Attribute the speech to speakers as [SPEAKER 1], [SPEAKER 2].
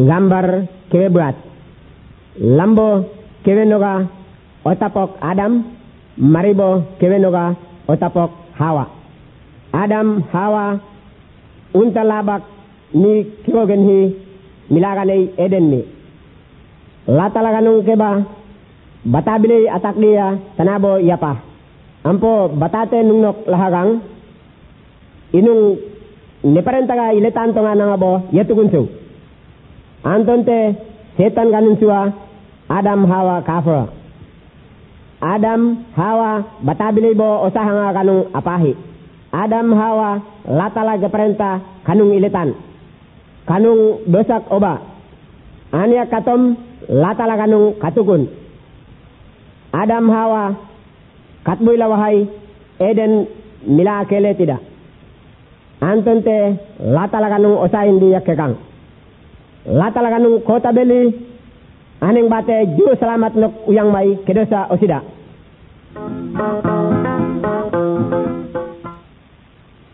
[SPEAKER 1] gambar kewe buat lambo kewe noga otapok Adam maribo kewe noga otapok Hawa. Adam Hawa unta labak ni kirogen hi milagane Eden ni latalaganung keba batabile atak dia tanabo yapa ampo batate nungnok lahagang inung neparentaga iletan tonga nangabo yetugunsu antonte setan ganun suwa Adam Hawa kafra Adam Hawa batabile bo osahanga kanung apahi Adam Hawa latala geperenta kanung iletan kanung dosak oba ania katom latala kanung katukun Adam Hawa katboy lawahai Eden mila kele tidak antonte latala kanung osain di yakekang latala kanung kota beli aneng bate juru selamat nok uyang mai kedosa osida